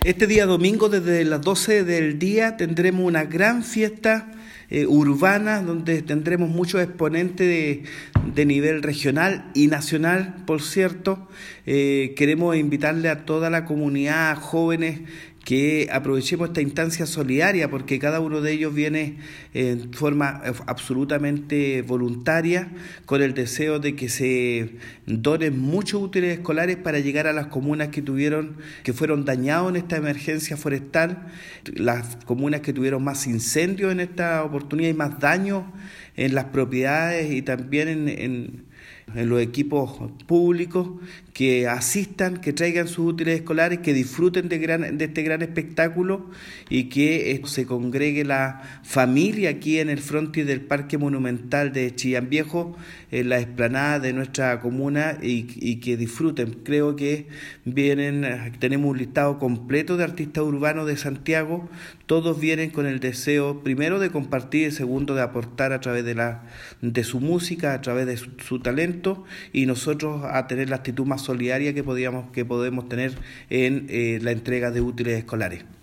Este día domingo, desde las 12 del día, tendremos una gran fiesta urbana, donde tendremos muchos exponentes de nivel regional y nacional, por cierto. Queremos invitarle a toda la comunidad, jóvenes, que aprovechemos esta instancia solidaria, porque cada uno de ellos viene en forma absolutamente voluntaria, con el deseo de que se donen muchos útiles escolares para llegar a las comunas que fueron dañados en esta emergencia forestal, las comunas que tuvieron más incendios en esta oportunidad y más daños en las propiedades y también en los equipos públicos, que asistan, que traigan sus útiles escolares, que disfruten de este gran espectáculo y que se congregue la familia aquí en el frontis del Parque Monumental de Chillán Viejo, en la explanada de nuestra comuna, y que disfruten. Creo que tenemos un listado completo de artistas urbanos de Santiago. Todos vienen con el deseo, primero, de compartir, y segundo, de aportar a través de su música, a través de su talento, y nosotros a tener la actitud más solidaria que podemos tener en la entrega de útiles escolares.